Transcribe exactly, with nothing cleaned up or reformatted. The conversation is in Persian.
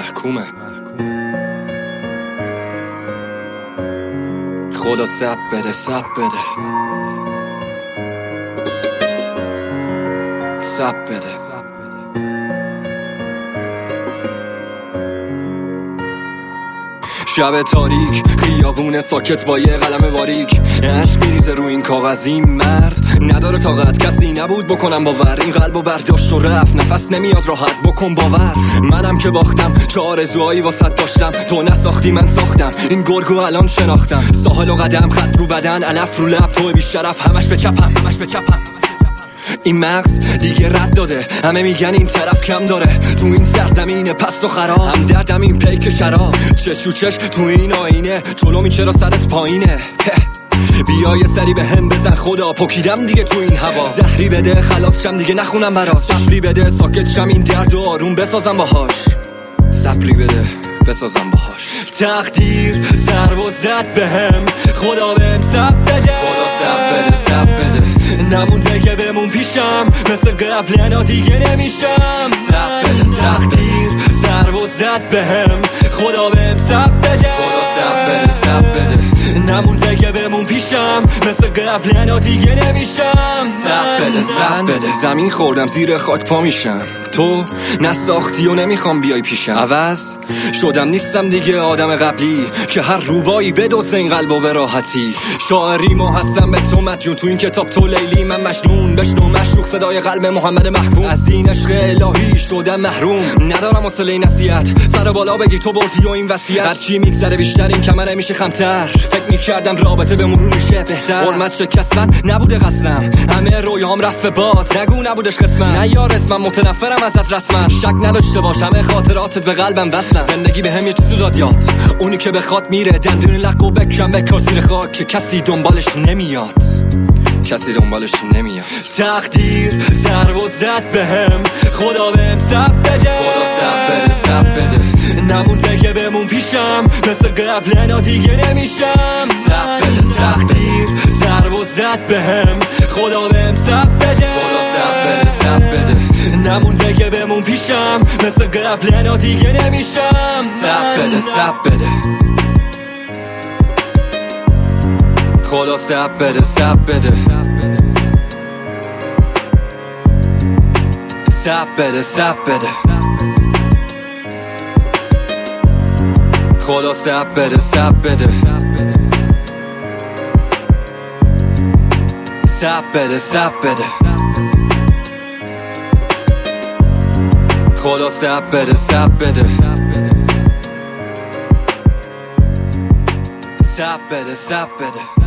محکومه. خدا سب بده سب بده سب بده. شب تاریک، خیابون ساکت با یه قلم باریک، عشق میریزه رو این کاغذ. این مرد نداره طاقت، کسی نبود بکنم باور. این قلبو برداشت و رفت، نفس نمیاد راحت، بکن باور. منم که باختم، چه آرزوهایی واسط داشتم، تو نساختی من ساختم. این گرگو الان شناختم، ساحل و قدم، خط رو بدن، علف رو لب، تو بی شرف، همش به چپم همش به چپم. این مغز دیگه رد داده، همه میگن این طرف کم داره. تو این سرزمین پست و خراب، هم دردم این پیک شراب. چه چوچش تو این آینه، جلومی چرا سرت پایینه. بیا یه سری به هم بزن، خدا پکیدم دیگه تو این هوا. زهری بده خلاص شم دیگه نخونم براش، صبری بده ساکت شم این درد و آروم بسازم باهاش. صبری بده بسازم باهاش. تقدیر ضرب و زد بهم، خدا بهم صبر بده. خدا صبر بده صبر بده. نمون بگه بمون پیشم، مثل قبل انا دیگه نمیشم. صبر بده تقدیر ضرب و زد بهم، خدا بهم صبر بده. خدا صبر بده صبر بده. نمون بگه بمون پیشم، مثل قبل انا دیگه نمیشم. صبر بده صبر بده. زمین خوردم زیر خاک پا میشم، تو نساختی و نمیخوام بیای پیشم. عوض شدم نیستم دیگه آدم قبلی که هر روبایی بدوزه این قلب و به راحتی. شاعری ما هستم به تو مدیون، تو این کتاب تو لیلی من مجنون. بشنو مشروق صدای قلب محمد محکوم، از این عشق الهی شدم محروم. ندارم حوصله نصیحت، سر بالا بگی تو بردی و این وصیت. هرچی میگذره بیشتر این کمره میشه خمتر، فکر میکردم رابطه به مرور میشه بهتر. حرمت شکستن نبوده قصدم، همه رویام رفت باد، نگو نبودش قسمت. نه یار اسمم متنفرم ازت رسما، شک نداشته باشم خاطراتت به قلبم وصلن. زندگی به هم یه چیزی داد یاد، اونی که بخواد میره، دندون لق و بکرم بکار زیر خاک که کسی دنبالش نمیاد، کسی دنبالش نمیاد. تقدیر ضرب و زد بهم، خدا بهم صبر بده. خدا صبر بده صبر بده. نمون بگه بمون پیشم، مثل قبل انا دیگه نمیشم. صبر بده تقدیر ضرب و زد بهم، خدا بهم صبر بده. خدا صبر بده صبر بده. نمون بگه بمون پیشم، مثل قبل انا دیگه نمیشم. صبر بده صبر بده. خدا صبر بده صبر بده. صبر بده صبر بده. خدا صبر بده صبر بده. صبر بده صبر بده. خدا صبر بده صبر بده. صبر بده صبر بده.